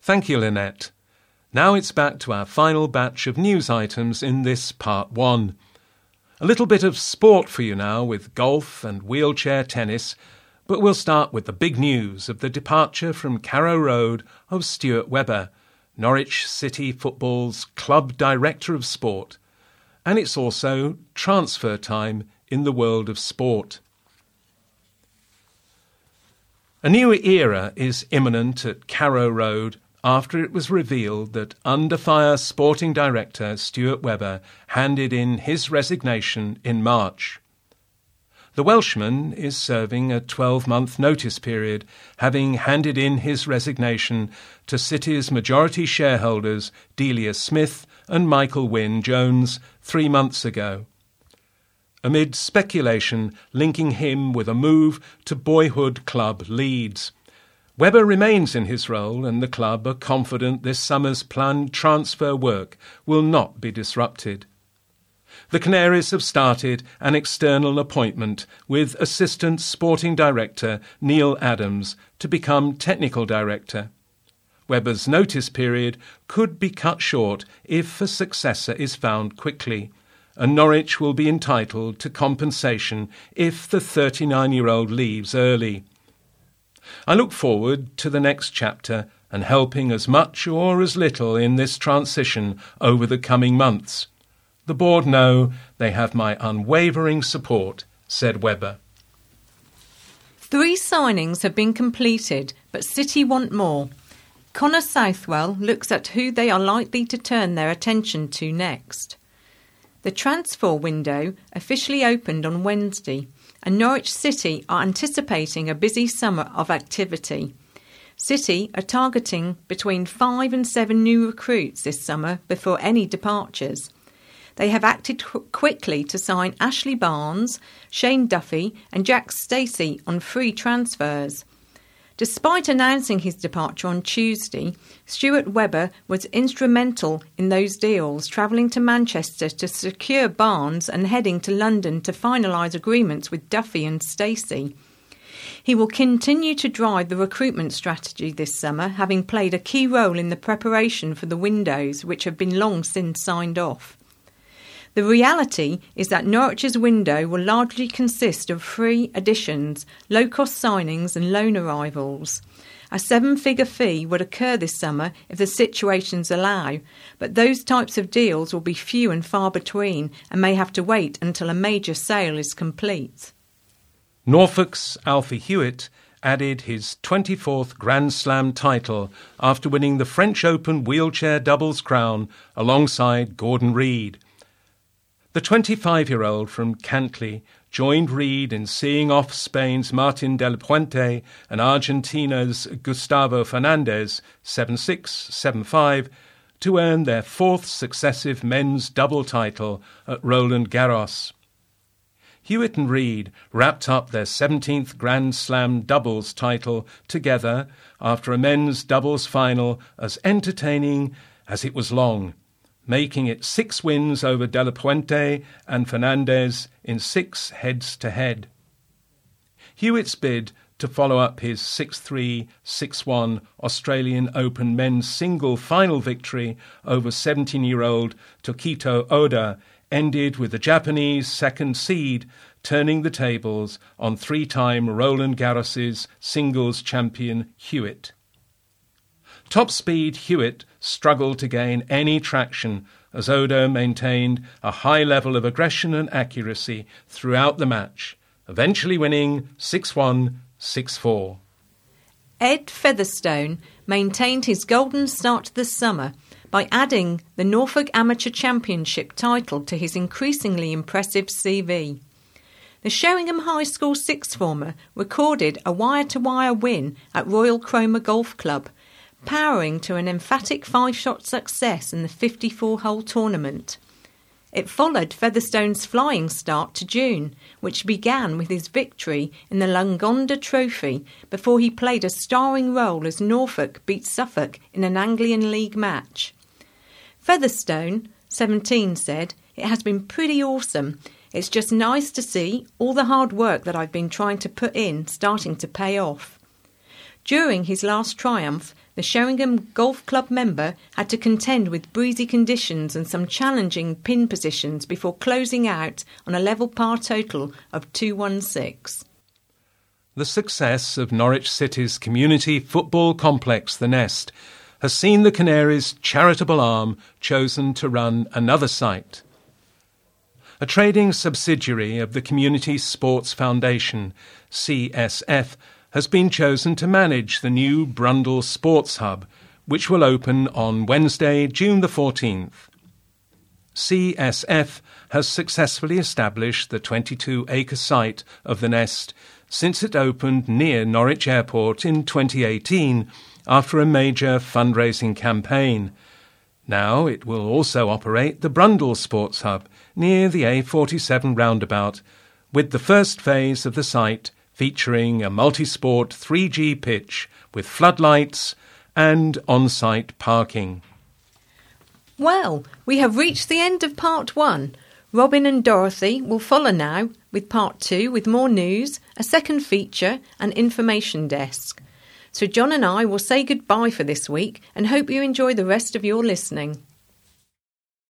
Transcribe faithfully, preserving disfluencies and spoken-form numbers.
Thank you, Lynette. Now it's back to our final batch of news items in this part one. A little bit of sport for you now with golf and wheelchair tennis, but we'll start with the big news of the departure from Carrow Road of Stuart Webber, Norwich City Football's club director of sport. And it's also transfer time in the world of sport. A new era is imminent at Carrow Road after it was revealed that under fire sporting director Stuart Webber handed in his resignation in March. The Welshman is serving a twelve-month notice period, having handed in his resignation to City's majority shareholders Delia Smith and Michael Wynne-Jones three months ago, amid speculation linking him with a move to boyhood club Leeds. Webber remains in his role, and the club are confident this summer's planned transfer work will not be disrupted. The Canaries have started an external appointment with Assistant Sporting Director Neil Adams to become Technical Director. Webber's notice period could be cut short if a successor is found quickly, and Norwich will be entitled to compensation if the thirty-nine-year-old leaves early. I look forward to the next chapter and helping as much or as little in this transition over the coming months. The board know they have my unwavering support, said Webber. Three signings have been completed, but City want more. Connor Southwell looks at who they are likely to turn their attention to next. The transfer window officially opened on Wednesday, and Norwich City are anticipating a busy summer of activity. City are targeting between five and seven new recruits this summer before any departures. They have acted qu- quickly to sign Ashley Barnes, Shane Duffy and Jack Stacey on free transfers. Despite announcing his departure on Tuesday, Stuart Webber was instrumental in those deals, travelling to Manchester to secure Barnes and heading to London to finalise agreements with Duffy and Stacey. He will continue to drive the recruitment strategy this summer, having played a key role in the preparation for the windows, which have been long since signed off. The reality is that Norwich's window will largely consist of free additions, low-cost signings and loan arrivals. A seven-figure fee would occur this summer if the situations allow, but those types of deals will be few and far between and may have to wait until a major sale is complete. Norfolk's Alfie Hewitt added his twenty-fourth Grand Slam title after winning the French Open wheelchair doubles crown alongside Gordon Reid. The twenty-five-year-old from Cantley joined Reid in seeing off Spain's Martin Del Puente and Argentina's Gustavo Fernandez seven six, seven five to earn their fourth successive men's double title at Roland Garros. Hewitt and Reid wrapped up their seventeenth Grand Slam doubles title together after a men's doubles final as entertaining as it was long, making it six wins over De La Puente and Fernandez in six heads-to-head. Hewitt's bid to follow up his six three, six one Australian Open men's single final victory over seventeen-year-old Tokito Oda ended with the Japanese second seed turning the tables on three-time Roland Garros's singles champion Hewitt. Top speed Hewitt struggled to gain any traction as Oda maintained a high level of aggression and accuracy throughout the match, eventually winning six one, six four. Ed Featherstone maintained his golden start to the summer by adding the Norfolk Amateur Championship title to his increasingly impressive C V. The Sheringham High School sixth former recorded a wire-to-wire win at Royal Cromer Golf Club, powering to an emphatic five-shot success in the fifty-four hole tournament. It followed Featherstone's flying start to June, which began with his victory in the Lungonda Trophy before he played a starring role as Norfolk beat Suffolk in an Anglian League match. Featherstone, seventeen, said, "It has been pretty awesome. It's just nice to see all the hard work that I've been trying to put in starting to pay off." During his last triumph, the Sheringham Golf Club member had to contend with breezy conditions and some challenging pin positions before closing out on a level par total of two sixteen. The success of Norwich City's community football complex, The Nest, has seen the Canaries' charitable arm chosen to run another site. A trading subsidiary of the Community Sports Foundation, C S F, has been chosen to manage the new Brundall Sports Hub, which will open on Wednesday, June the fourteenth. C S F has successfully established the twenty-two acre site of The Nest since it opened near Norwich Airport in twenty eighteen after a major fundraising campaign. Now it will also operate the Brundall Sports Hub near the A forty-seven roundabout, with the first phase of the site featuring a multi-sport three G pitch with floodlights and on-site parking. Well, we have reached the end of part one. Robin and Dorothy will follow now with part two with more news, a second feature and information desk. So John and I will say goodbye for this week and hope you enjoy the rest of your listening.